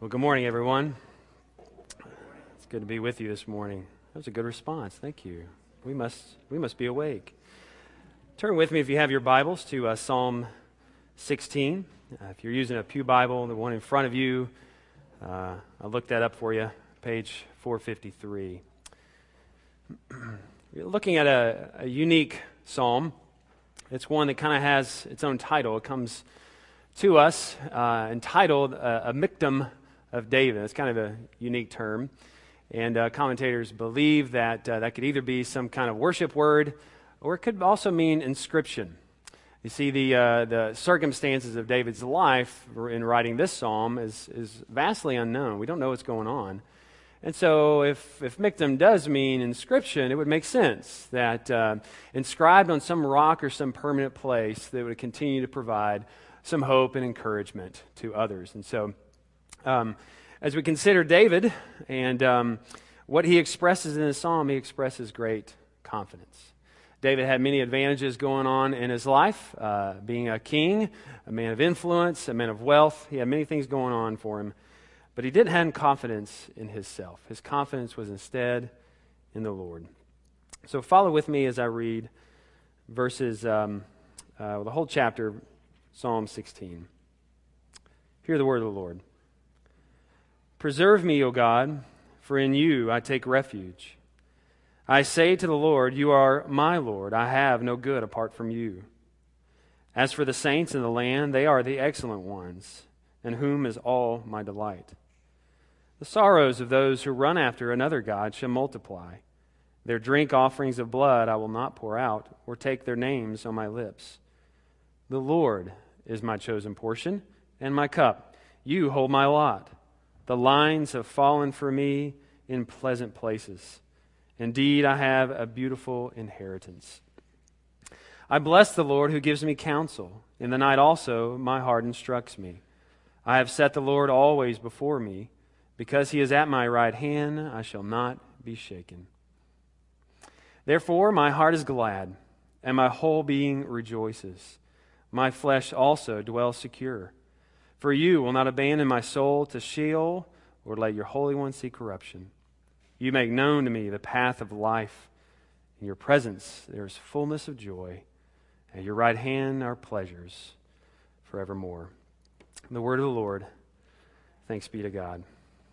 Well, good morning, everyone. It's good to be with you this morning. That was a good response. Thank you. We must be awake. Turn with me, if you have your Bibles, to Psalm 16. If you're using a pew Bible, the one in front of you, I'll look that up for you, page 453. You're looking at a unique psalm. It's one that kind of has its own title. It comes to us entitled a Miktam of David. It's kind of a unique term. And commentators believe that that could either be some kind of worship word, or it could also mean inscription. You see, the circumstances of David's life in writing this psalm is vastly unknown. We don't know what's going on. And so if Miktam does mean inscription, it would make sense that inscribed on some rock or some permanent place that would continue to provide some hope and encouragement to others. And so as we consider David and what he expresses in his psalm, he expresses great confidence. David had many advantages going on in his life, being a king, a man of influence, a man of wealth. He had many things going on for him, but he didn't have confidence in himself. His confidence was instead in the Lord. So follow with me as I read verses, the whole chapter, Psalm 16. Hear the word of the Lord. Preserve me, O God, for in you I take refuge. I say to the Lord, you are my Lord. I have no good apart from you. As for the saints in the land, they are the excellent ones, in whom is all my delight. The sorrows of those who run after another god shall multiply. Their drink offerings of blood I will not pour out, or take their names on my lips. The Lord is my chosen portion and my cup. You hold my lot. The lines have fallen for me in pleasant places. Indeed, I have a beautiful inheritance. I bless the Lord who gives me counsel. In the night also my heart instructs me. I have set the Lord always before me. Because he is at my right hand, I shall not be shaken. Therefore my heart is glad, and my whole being rejoices. My flesh also dwells secure. For you will not abandon my soul to Sheol, or let your Holy One see corruption. You make known to me the path of life. In your presence there is fullness of joy. At your right hand are pleasures forevermore. The word of the Lord. Thanks be to God.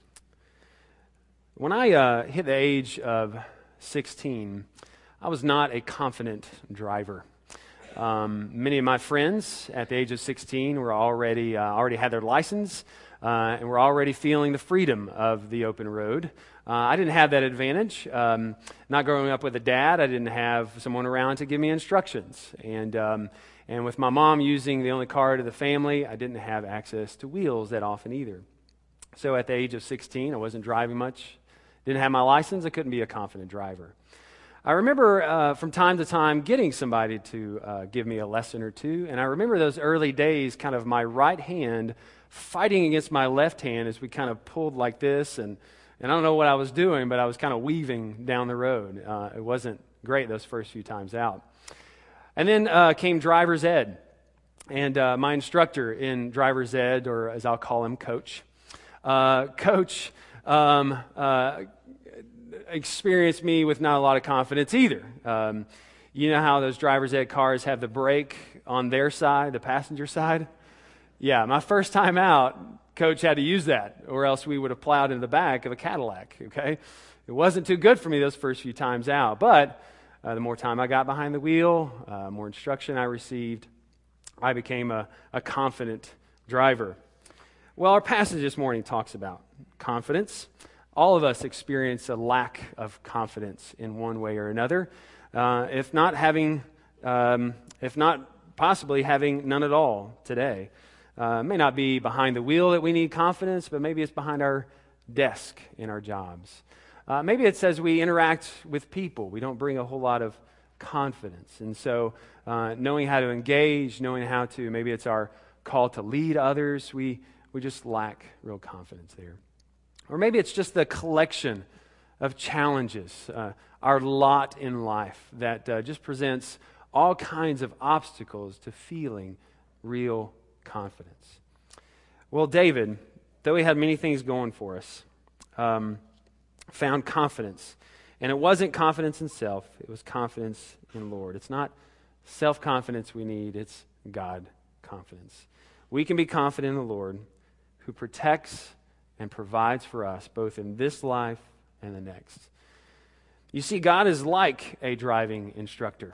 When I hit the age of 16, I was not a confident driver. Many of my friends at the age of 16 were already had their license and were already feeling the freedom of the open road. I didn't have that advantage. Not growing up with a dad, I didn't have someone around to give me instructions. And with my mom using the only car to the family, I didn't have access to wheels that often either. So at the age of 16, I wasn't driving much. Didn't have my license. I couldn't be a confident driver. I remember from time to time getting somebody to give me a lesson or two, and I remember those early days, kind of my right hand fighting against my left hand as we kind of pulled like this, and I don't know what I was doing, but I was kind of weaving down the road. It wasn't great those first few times out. And then came driver's ed, and my instructor in driver's ed, or as I'll call him, Coach, experienced me with not a lot of confidence either. You know how those driver's ed cars have the brake on their side, the passenger side? Yeah, my first time out, Coach had to use that, or else we would have plowed in the back of a Cadillac, okay? It wasn't too good for me those first few times out, but the more time I got behind the wheel, more instruction I received, I became a confident driver. Well, our passage this morning talks about confidence. All of us experience a lack of confidence in one way or another, if not possibly having none at all today. It may not be behind the wheel that we need confidence, but maybe it's behind our desk in our jobs. Maybe it's as we interact with people. We don't bring a whole lot of confidence. And so knowing how to engage, knowing how to, maybe it's our call to lead others, we just lack real confidence there. Or maybe it's just the collection of challenges, our lot in life that just presents all kinds of obstacles to feeling real confidence. Well, David though he had many things going for us, found confidence. And it wasn't confidence in self, it was confidence in the Lord. It's not self-confidence we need, it's God confidence. We can be confident in the Lord who protects and provides for us both in this life and the next. You see, God is like a driving instructor.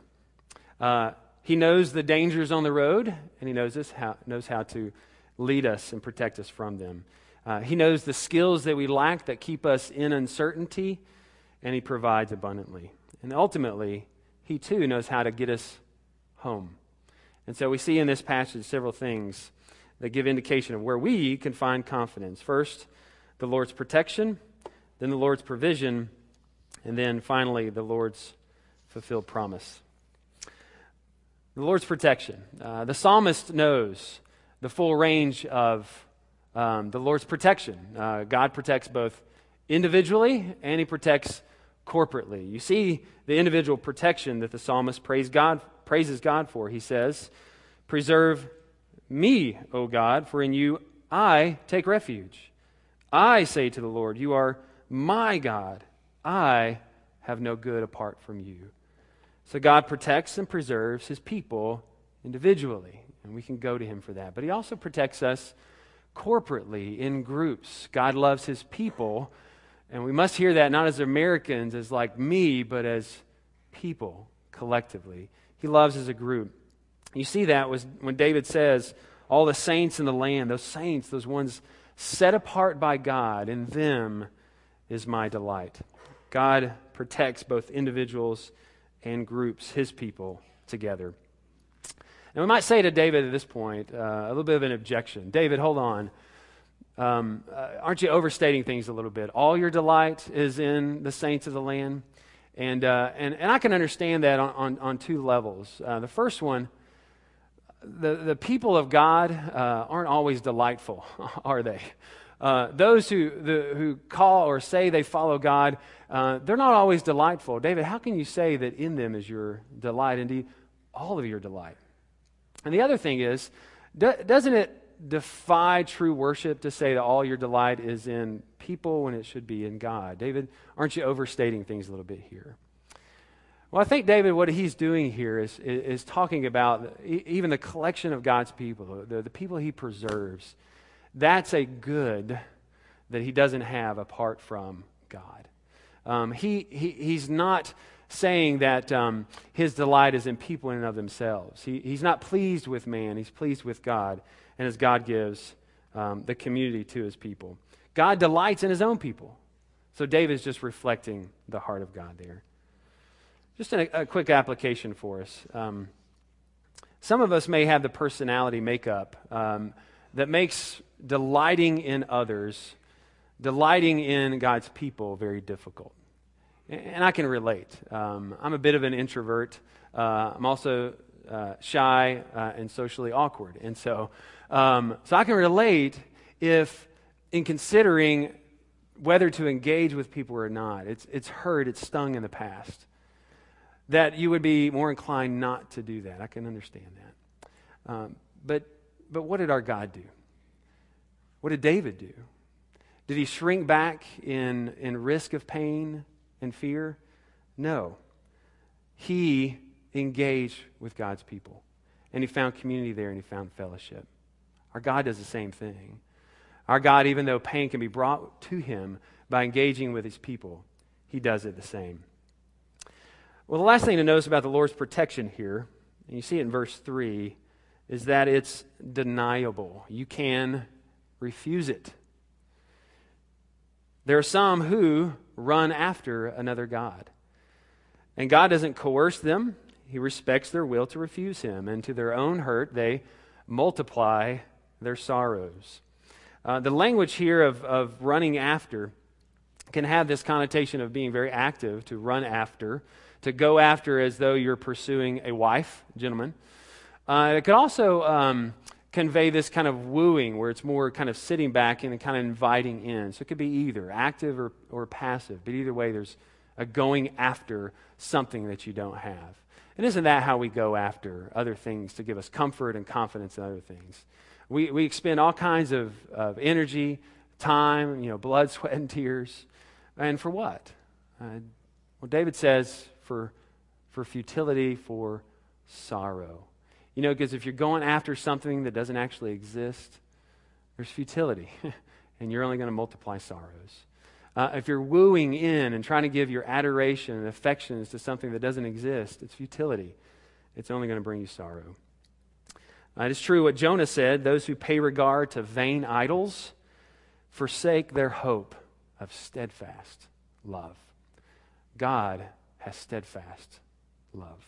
He knows the dangers on the road, and he knows how to lead us and protect us from them. He knows the skills that we lack that keep us in uncertainty, and he provides abundantly. And ultimately, he too knows how to get us home. And so we see in this passage several things that give indication of where we can find confidence. First, the Lord's protection, then the Lord's provision, and then finally, the Lord's fulfilled promise. The Lord's protection. The psalmist knows the full range of the Lord's protection. God protects both individually and he protects corporately. You see the individual protection that the psalmist praises God for. He says, "Preserve me, O God, for in you I take refuge. I say to the Lord, you are my God. I have no good apart from you." So God protects and preserves his people individually, and we can go to him for that. But he also protects us corporately in groups. God loves his people, and we must hear that not as Americans, as like me, but as people collectively. He loves as a group. You see that was when David says, all the saints in the land, those saints, those ones set apart by God, in them is my delight. God protects both individuals and groups, his people, together. And we might say to David at this point, a little bit of an objection. David, hold on. Aren't you overstating things a little bit? All your delight is in the saints of the land. And I can understand that on two levels. The first one, the people of God aren't always delightful, are they? Those who call or say they follow God, they're not always delightful. David, how can you say that in them is your delight, indeed all of your delight? And the other thing is, doesn't it defy true worship to say that all your delight is in people when it should be in God? David, aren't you overstating things a little bit here? Well, I think David, what he's doing here is talking about even the collection of God's people, the people he preserves. That's a good that he doesn't have apart from God. He's not saying that his delight is in people in and of themselves. He's not pleased with man. He's pleased with God, and as God gives the community to his people. God delights in his own people. So David's just reflecting the heart of God there. Just a quick application for us. Some of us may have the personality makeup that makes delighting in others, delighting in God's people very difficult. And I can relate. I'm a bit of an introvert. I'm also shy and socially awkward. And so I can relate if in considering whether to engage with people or not, it's hurt, it's stung in the past, that you would be more inclined not to do that. I can understand that. But what did our God do? What did David do? Did he shrink back in risk of pain and fear? No. He engaged with God's people, and he found community there, and he found fellowship. Our God does the same thing. Our God, even though pain can be brought to him by engaging with his people, he does it the same. Well, the last thing to notice about the Lord's protection here, and you see it in verse 3, is that it's deniable. You can refuse it. There are some who run after another god. And God doesn't coerce them. He respects their will to refuse him. And to their own hurt, they multiply their sorrows. The language here of running after can have this connotation of being very active, to run after, to go after as though you're pursuing a wife, gentlemen. It could also convey this kind of wooing, where it's more kind of sitting back and kind of inviting in. So it could be either active or passive, but either way there's a going after something that you don't have. And isn't that how we go after other things to give us comfort and confidence in other things? We expend all kinds of energy, time, blood, sweat, and tears. And for what? Well, David says for futility, for sorrow. Because if you're going after something that doesn't actually exist, there's futility, and you're only going to multiply sorrows. If you're wooing in and trying to give your adoration and affections to something that doesn't exist, it's futility. It's only going to bring you sorrow. It is true what Jonah said, those who pay regard to vain idols forsake their hope of steadfast love. God has steadfast love.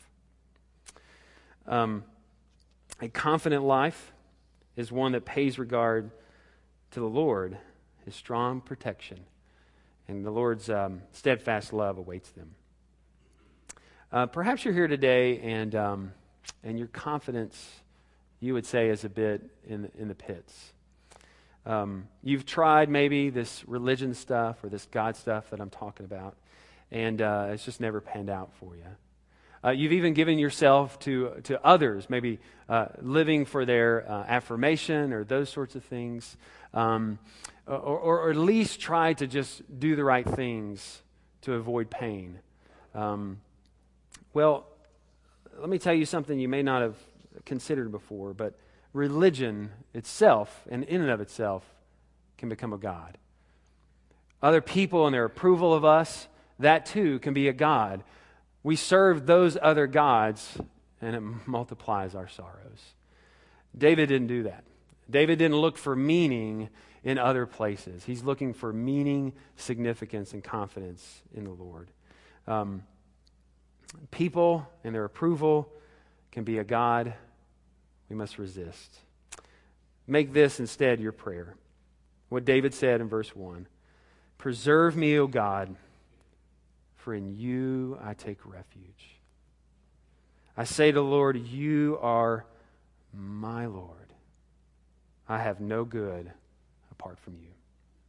A confident life is one that pays regard to the Lord, His strong protection, and the Lord's steadfast love awaits them. Perhaps you're here today and your confidence, you would say, is a bit in the pits. You've tried maybe this religion stuff or this God stuff that I'm talking about, and it's just never panned out for you. You've even given yourself to others, maybe living for their affirmation or those sorts of things, or at least try to just do the right things to avoid pain. Well, let me tell you something you may not have considered before, but religion itself, and in and of itself, can become a god. Other people and their approval of us, that too can be a god. We serve those other gods, and it multiplies our sorrows. David didn't do that. David didn't look for meaning in other places. He's looking for meaning, significance, and confidence in the Lord. People and their approval can be a god we must resist. Make this instead your prayer. What David said in verse 1, "Preserve me, O God, for in you I take refuge. I say to the Lord, you are my Lord. I have no good apart from you."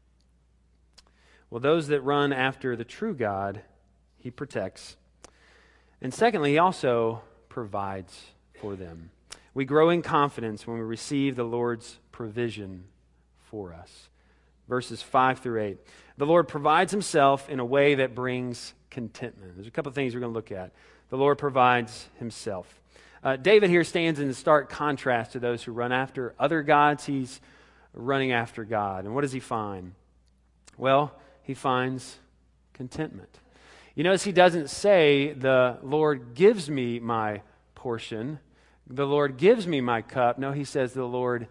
Well, those that run after the true God, He protects. And secondly, He also provides for them. We grow in confidence when we receive the Lord's provision for us. Verses 5 through 8. The Lord provides Himself in a way that brings contentment. There's a couple of things we're going to look at. The Lord provides Himself. David here stands in stark contrast to those who run after other gods. He's running after God. And what does he find? Well, he finds contentment. You notice he doesn't say, "The Lord gives me my portion. The Lord gives me my cup." No, he says, "The Lord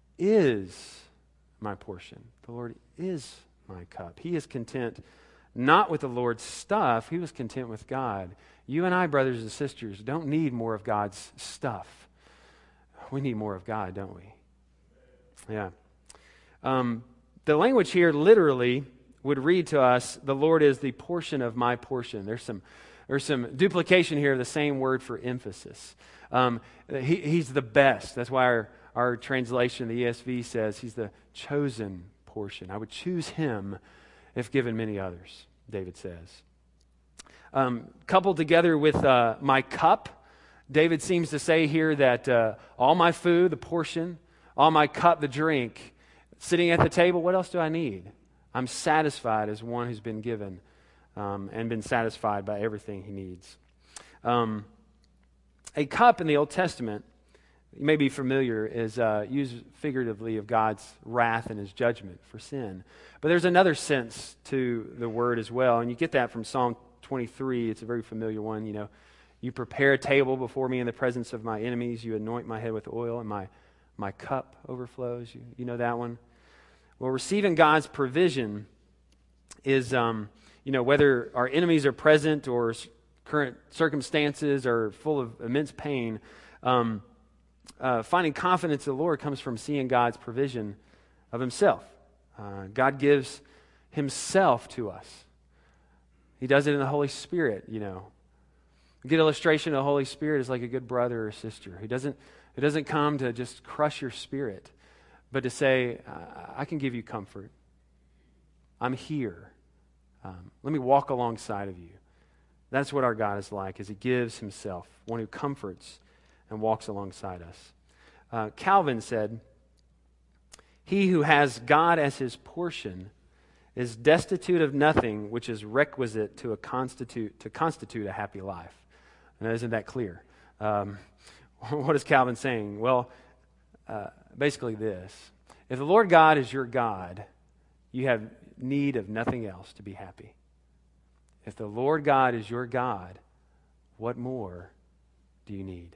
is my portion. The Lord is my cup." He is content not with the Lord's stuff. He was content with God. You and I, brothers and sisters, don't need more of God's stuff. We need more of God, don't we? Yeah. The language here literally would read to us, "The Lord is the portion of my portion." There's some duplication here of the same word for emphasis. He's the best. That's why our translation, the ESV, says He's the chosen portion. I would choose Him if given many others, David says. Coupled together with my cup, David seems to say here that all my food, the portion, all my cup, the drink, sitting at the table, what else do I need? I'm satisfied as one who's been given and been satisfied by everything he needs. A cup in the Old Testament, you may be familiar, is used figuratively of God's wrath and His judgment for sin. But there's another sense to the word as well, and you get that from Psalm 23. It's a very familiar one. You prepare a table before me in the presence of my enemies. You anoint my head with oil, and my cup overflows. You know that one? Well, receiving God's provision is, whether our enemies are present or current circumstances are full of immense pain, finding confidence in the Lord comes from seeing God's provision of Himself. God gives Himself to us. He does it in the Holy Spirit, A good illustration of the Holy Spirit is like a good brother or sister. He doesn't come to just crush your spirit, but to say, I can give you comfort. I'm here. Let me walk alongside of you. That's what our God is like, is He gives Himself, one who comforts and walks alongside us. Calvin said, He who has God as his portion is destitute of nothing which is requisite to constitute a happy life. Now, isn't that clear? What is Calvin saying? Well, basically this. If the Lord God is your God, you have need of nothing else to be happy. If the Lord God is your God, what more do you need?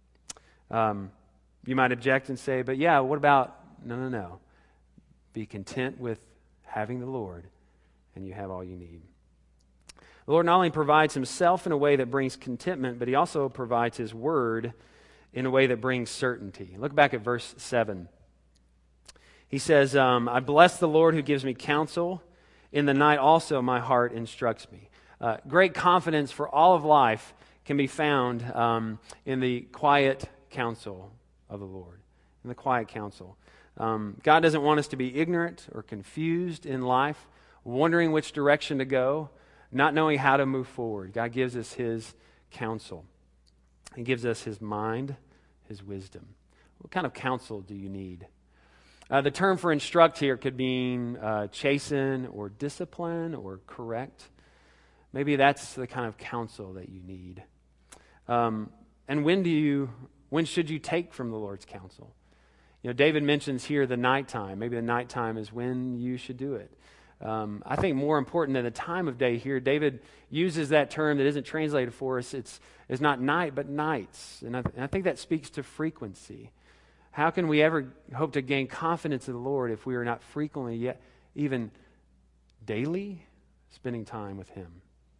You might object and say, but yeah, what about, no. Be content with having the Lord, and you have all you need. The Lord not only provides himself in a way that brings contentment, but he also provides his word in a way that brings certainty. Look back at verse 7. He says, I bless the Lord who gives me counsel. In the night also my heart instructs me. Great confidence for all of life can be found in the quiet counsel of the Lord. In the quiet counsel. God doesn't want us to be ignorant or confused in life, wondering which direction to go, not knowing how to move forward. God gives us his counsel. He gives us his mind, his wisdom. What kind of counsel do you need? The term for instruct here could mean chasten or discipline or correct. Maybe that's the kind of counsel that you need. And when should you take from the Lord's counsel? David mentions here the nighttime. Maybe the nighttime is when you should do it. I think more important than the time of day here, David uses that term that isn't translated for us. It's not night, but nights. And I think that speaks to frequency. How can we ever hope to gain confidence in the Lord if we are not frequently, yet even daily, spending time with him?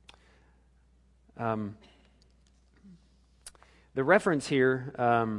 The reference here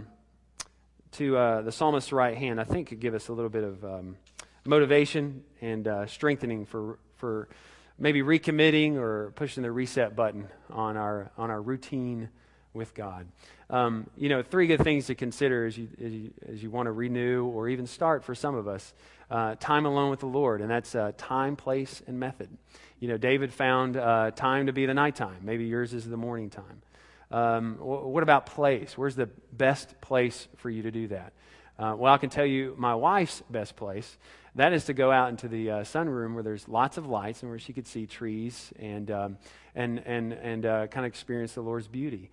to the psalmist's right hand, I think, could give us a little bit of motivation and strengthening for maybe recommitting or pushing the reset button on our routine with God. Three good things to consider as you want to renew or even start for some of us. Time alone with the Lord, and that's time, place, and method. David found time to be the nighttime. Maybe yours is the morning time. What about place? Where's the best place for you to do that? Well, I can tell you my wife's best place. That is to go out into the sunroom where there's lots of lights and where she could see trees and kind of experience the Lord's beauty.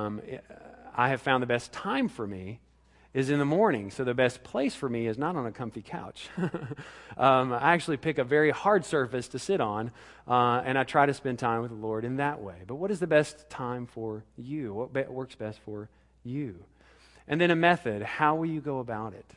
I have found the best time for me is in the morning. So the best place for me is not on a comfy couch. I actually pick a very hard surface to sit on, and I try to spend time with the Lord in that way. But what is the best time for you? What works best for you? And then a method. How will you go about it?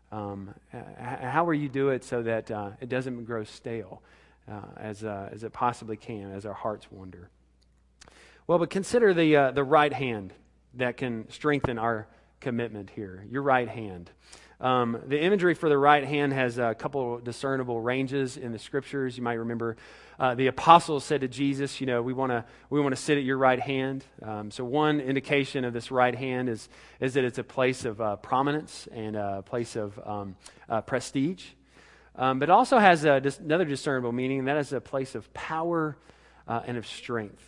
How will you do it so that it doesn't grow stale as it possibly can as our hearts wander? Well, but consider the right hand that can strengthen our commitment here. Your right hand. The imagery for the right hand has a couple of discernible ranges in the scriptures. You might remember the apostles said to Jesus, we want to sit at your right hand. So one indication of this right hand is that it's a place of prominence and a place of prestige. But it also has another discernible meaning, and that is a place of power and of strength.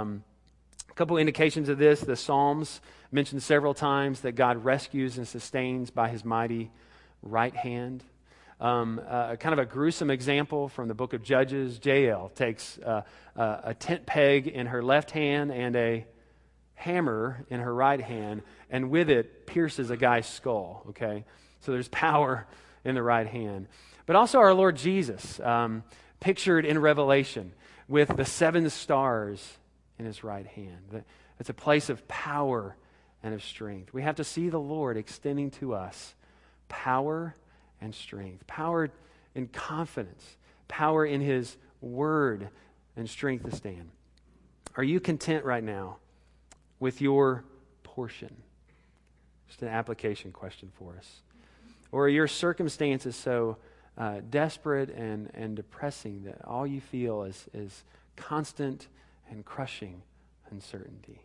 A couple indications of this. The Psalms mention several times that God rescues and sustains by his mighty right hand. Kind of a gruesome example from the book of Judges. Jael takes a tent peg in her left hand and a hammer in her right hand, and with it pierces a guy's skull. Okay, so there's power in the right hand. But also our Lord Jesus, pictured in Revelation with the 7 stars in his right hand. It's a place of power and of strength. We have to see the Lord extending to us power and strength, power in confidence, power in his word, and strength to stand. Are you content right now with your portion? Just an application question for us. Or are your circumstances so desperate and depressing that all you feel is constant and crushing uncertainty?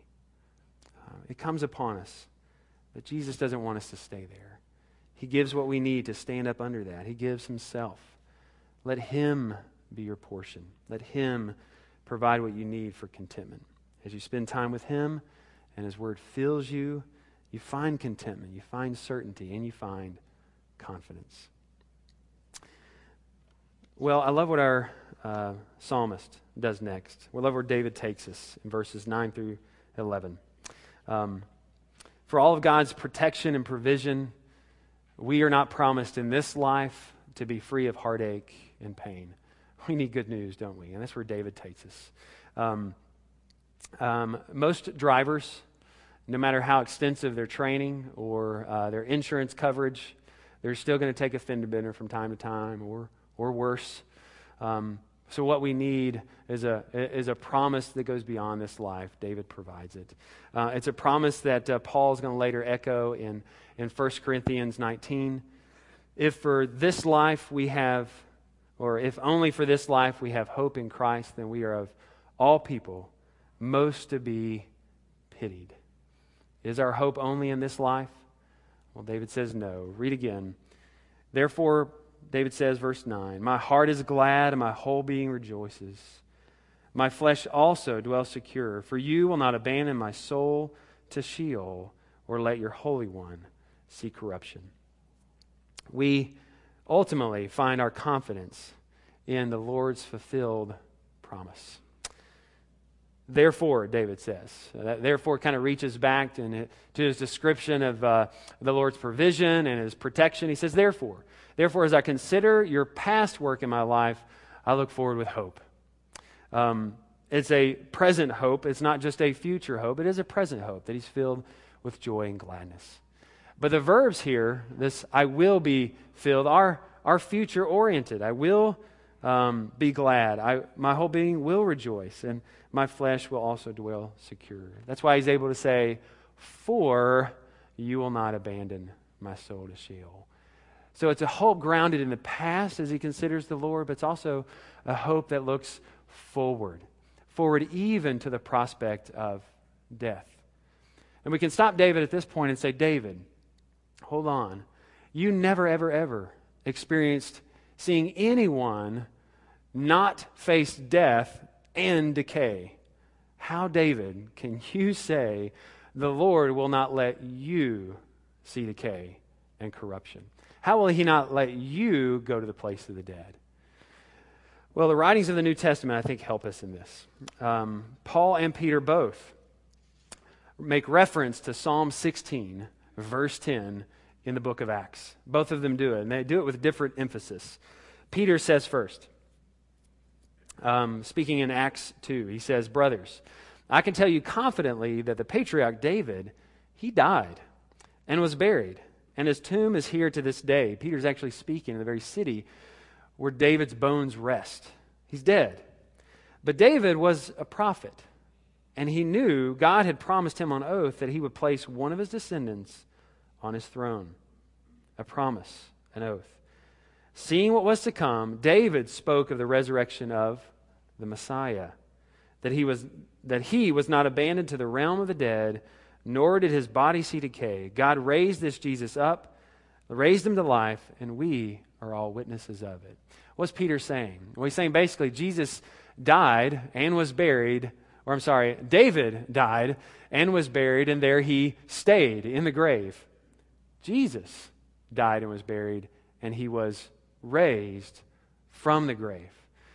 It comes upon us, but Jesus doesn't want us to stay there. He gives what we need to stand up under that. He gives himself. Let him be your portion. Let him provide what you need for contentment. As you spend time with him and his word fills you, you find contentment, you find certainty, and you find confidence. Well, I love what our psalmist does next. We love where David takes us in verses 9 through 11. For all of God's protection and provision, we are not promised in this life to be free of heartache and pain. We need good news, don't we? And that's where David takes us. Most drivers, no matter how extensive their training or their insurance coverage, they're still going to take a fender bender from time to time or worse. So what we need is a promise that goes beyond this life. David provides it. It's a promise that Paul is going to later echo in 1 Corinthians 19. If for this life we have, or if only for this life we have hope in Christ, then we are of all people most to be pitied. Is our hope only in this life? Well, David says no. Read again. Therefore, David says, verse 9, my heart is glad and my whole being rejoices. My flesh also dwells secure, for you will not abandon my soul to Sheol or let your Holy One see corruption. We ultimately find our confidence in the Lord's fulfilled promise. Therefore, David says, therefore kind of reaches back to his description of the Lord's provision and his protection. He says, therefore, as I consider your past work in my life, I look forward with hope. It's a present hope. It's not just a future hope. It is a present hope that he's filled with joy and gladness. But the verbs here, this I will be filled, are future oriented. I will be glad. My whole being will rejoice, and my flesh will also dwell secure. That's why he's able to say, for you will not abandon my soul to Sheol. So it's a hope grounded in the past as he considers the Lord, but it's also a hope that looks forward even to the prospect of death. And we can stop David at this point and say, David, hold on. You never, ever, ever experienced seeing anyone not face death and decay. How, David, can you say the Lord will not let you see decay and corruption? How will he not let you go to the place of the dead? Well, the writings of the New Testament, I think, help us in this. Paul and Peter both make reference to Psalm 16, verse 10, in the book of Acts. Both of them do it, and they do it with different emphasis. Peter says first, speaking in Acts 2, he says, brothers, I can tell you confidently that the patriarch David, he died and was buried, and his tomb is here to this day. Peter's actually speaking in the very city where David's bones rest. He's dead. But David was a prophet, and he knew God had promised him on oath that he would place one of his descendants on his throne. A promise, an oath. Seeing what was to come, David spoke of the resurrection of the Messiah, that he was not abandoned to the realm of the dead, nor did his body see decay. God raised this Jesus up, raised him to life, and we are all witnesses of it. What's Peter saying? Well, he's saying basically Jesus died and was buried, David died and was buried, and there he stayed in the grave. Jesus died and was buried, and he was raised from the grave.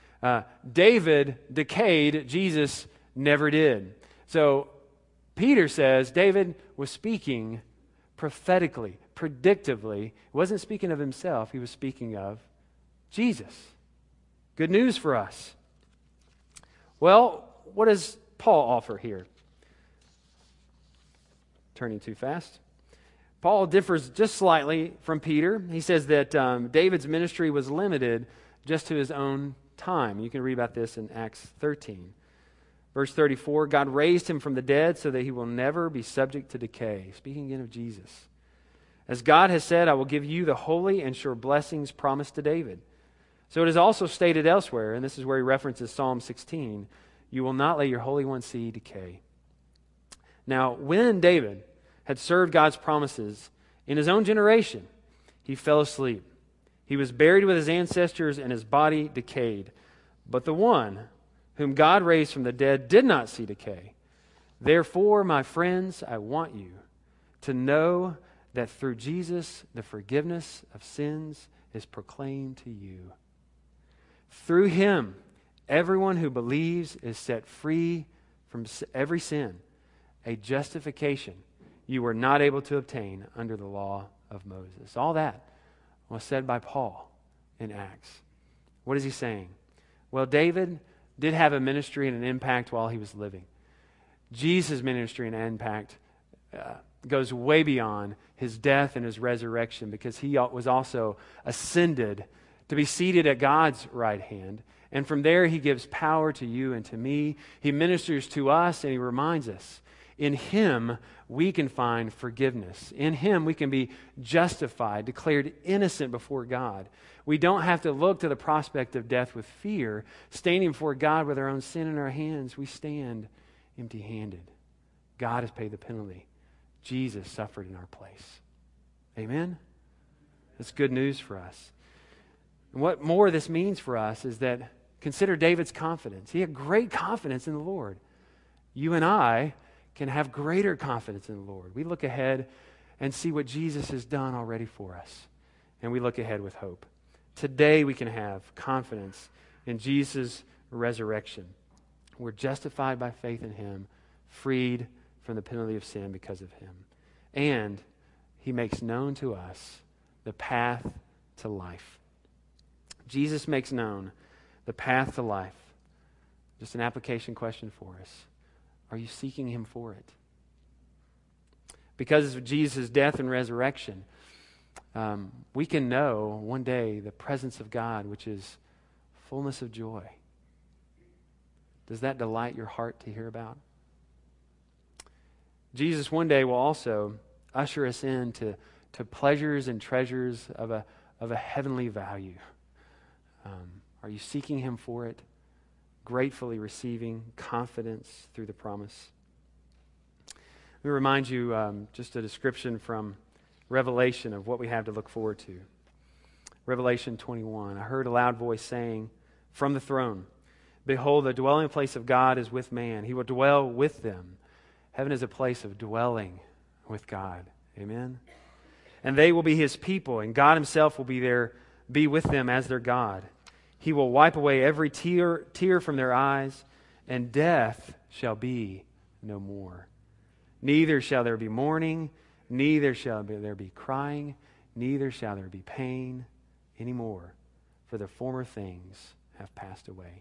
David decayed, Jesus never did. So Peter says David was speaking prophetically, predictively. He wasn't speaking of himself, he was speaking of Jesus. Good news for us. Well, what does Paul offer here? Turning too fast. Paul differs just slightly from Peter. He says that David's ministry was limited just to his own time. You can read about this in Acts 13. Verse 34, God raised him from the dead so that he will never be subject to decay. Speaking again of Jesus. As God has said, I will give you the holy and sure blessings promised to David. So it is also stated elsewhere, and this is where he references Psalm 16, you will not let your Holy One see decay. Now, when David had served God's promises in his own generation, he fell asleep. He was buried with his ancestors, and his body decayed. But the one whom God raised from the dead did not see decay. Therefore, my friends, I want you to know that through Jesus, the forgiveness of sins is proclaimed to you. Through him, everyone who believes is set free from every sin, a justification you were not able to obtain under the law of Moses. All that was said by Paul in Acts. What is he saying? Well, David did have a ministry and an impact while he was living. Jesus' ministry and impact goes way beyond his death and his resurrection, because he was also ascended to be seated at God's right hand. And from there, he gives power to you and to me. He ministers to us, and he reminds us, in him we can find forgiveness. In him we can be justified, declared innocent before God. We don't have to look to the prospect of death with fear. Standing before God with our own sin in our hands, we stand empty-handed. God has paid the penalty. Jesus suffered in our place. Amen? That's good news for us. And what more this means for us is that, consider David's confidence. He had great confidence in the Lord. You and I can have greater confidence in the Lord. We look ahead and see what Jesus has done already for us, and we look ahead with hope. Today we can have confidence in Jesus' resurrection. We're justified by faith in him, freed from the penalty of sin because of him. And he makes known to us the path to life. Jesus makes known the path to life. Just an application question for us. Are you seeking him for it? Because of Jesus' death and resurrection, we can know one day the presence of God, which is fullness of joy. Does that delight your heart to hear about? Jesus one day will also usher us into pleasures and treasures of a heavenly value. Are you seeking him for it? Gratefully receiving confidence through the promise? Let me remind you just a description from Revelation of what we have to look forward to. Revelation 21. I heard a loud voice saying from the throne, "Behold, the dwelling place of God is with man. He will dwell with them." Heaven is a place of dwelling with God. Amen? And they will be his people, and God himself will be with them as their God. He will wipe away every tear from their eyes, and death shall be no more. Neither shall there be mourning, neither shall there be crying, neither shall there be pain anymore, for the former things have passed away.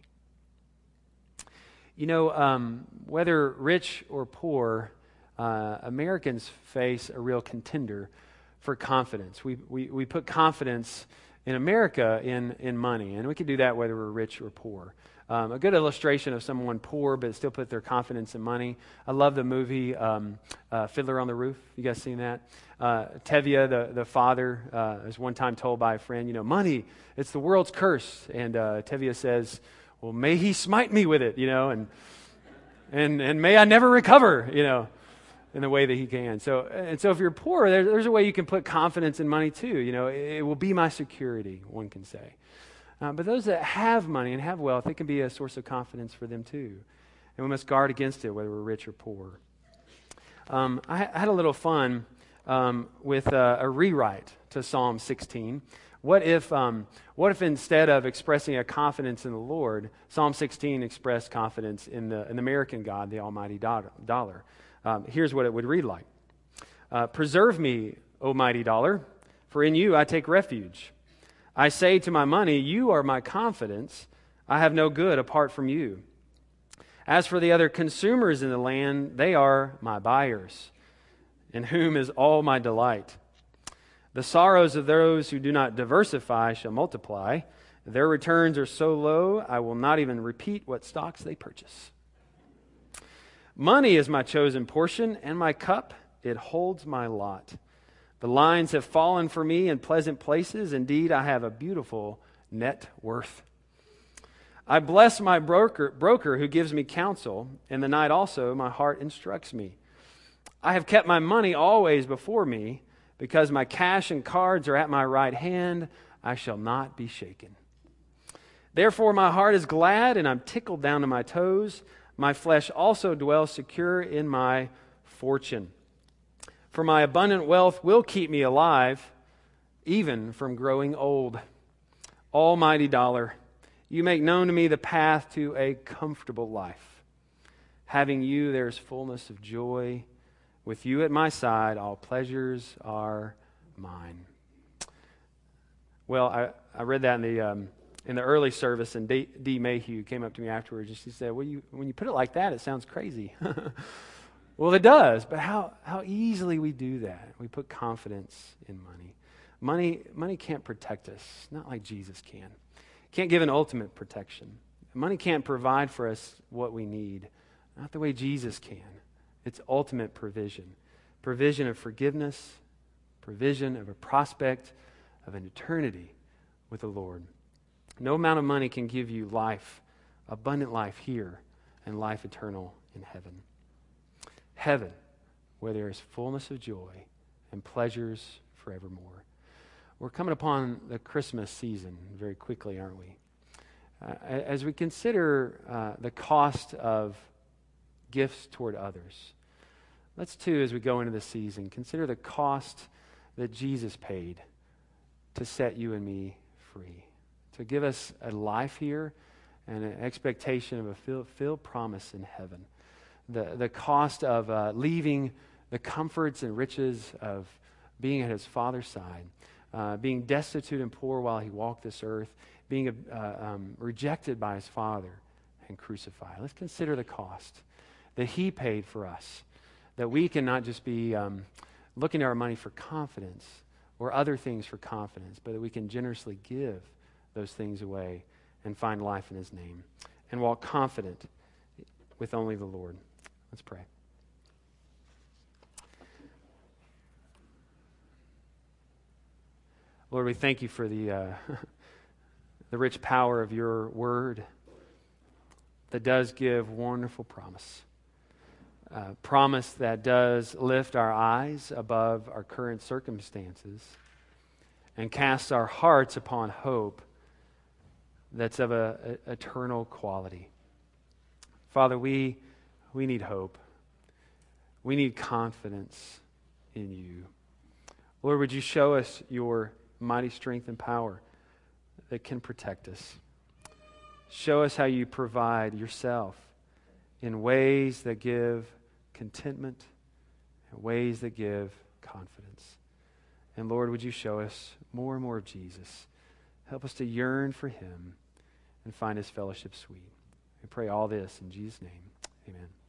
You know, whether rich or poor, Americans face a real contender for confidence. We put confidence in America in money, and we can do that whether we're rich or poor. A good illustration of someone poor but still put their confidence in money. I love the movie Fiddler on the Roof. You guys seen that? Tevye, the father, was one time told by a friend, money, it's the world's curse. And Tevye says, well, may he smite me with it, and may I never recover, in the way that he can. So if you're poor, there's a way you can put confidence in money too. It will be my security, one can say. But those that have money and have wealth, it can be a source of confidence for them too. And we must guard against it, whether we're rich or poor. I had a little fun with a rewrite to Psalm 16. What if instead of expressing a confidence in the Lord, Psalm 16 expressed confidence in the American God, the almighty dollar? Here's what it would read like. Preserve me, O mighty dollar, for in you I take refuge. I say to my money, you are my confidence. I have no good apart from you. As for the other consumers in the land, they are my buyers, in whom is all my delight. The sorrows of those who do not diversify shall multiply. Their returns are so low, I will not even repeat what stocks they purchase. Money is my chosen portion, and my cup, it holds my lot. The lines have fallen for me in pleasant places. Indeed, I have a beautiful net worth. I bless my broker who gives me counsel. In the night also my heart instructs me. I have kept my money always before me. Because my cash and cards are at my right hand, I shall not be shaken. Therefore my heart is glad, and I'm tickled down to my toes. My flesh also dwells secure in my fortune. For my abundant wealth will keep me alive, even from growing old. Almighty dollar, You make known to me the path to a comfortable life. Having you, there is fullness of joy. With you at my side, all pleasures are mine. Well, I read that in the early service, and D. Mayhew came up to me afterwards, and she said, "Well, when you put it like that, it sounds crazy." Well, it does, but how easily we do that. We put confidence in money. Money can't protect us, not like Jesus can. Can't give an ultimate protection. Money can't provide for us what we need, not the way Jesus can. It's ultimate provision. Provision of forgiveness, provision of a prospect of an eternity with the Lord. No amount of money can give you life, abundant life here, and life eternal in heaven. Heaven, where there is fullness of joy and pleasures forevermore. We're coming upon the Christmas season very quickly, aren't we? As we consider the cost of gifts toward others, let's too, as we go into the season, consider the cost that Jesus paid to set you and me free, to give us a life here and an expectation of a fulfilled promise in heaven. The cost of leaving the comforts and riches of being at his Father's side, being destitute and poor while he walked this earth, being rejected by his Father and crucified. Let's consider the cost that he paid for us, that we can not just be looking at our money for confidence or other things for confidence, but that we can generously give those things away and find life in his name and walk confident with only the Lord. Let's pray. Lord, we thank you for the rich power of your word that does give wonderful promise. Promise that does lift our eyes above our current circumstances and casts our hearts upon hope that's of an eternal quality. Father, we need hope. We need confidence in you. Lord, would you show us your mighty strength and power that can protect us. Show us how you provide yourself in ways that give contentment and ways that give confidence. And Lord, would you show us more and more of Jesus? Help us to yearn for him and find his fellowship sweet. We pray all this in Jesus' name. Amen.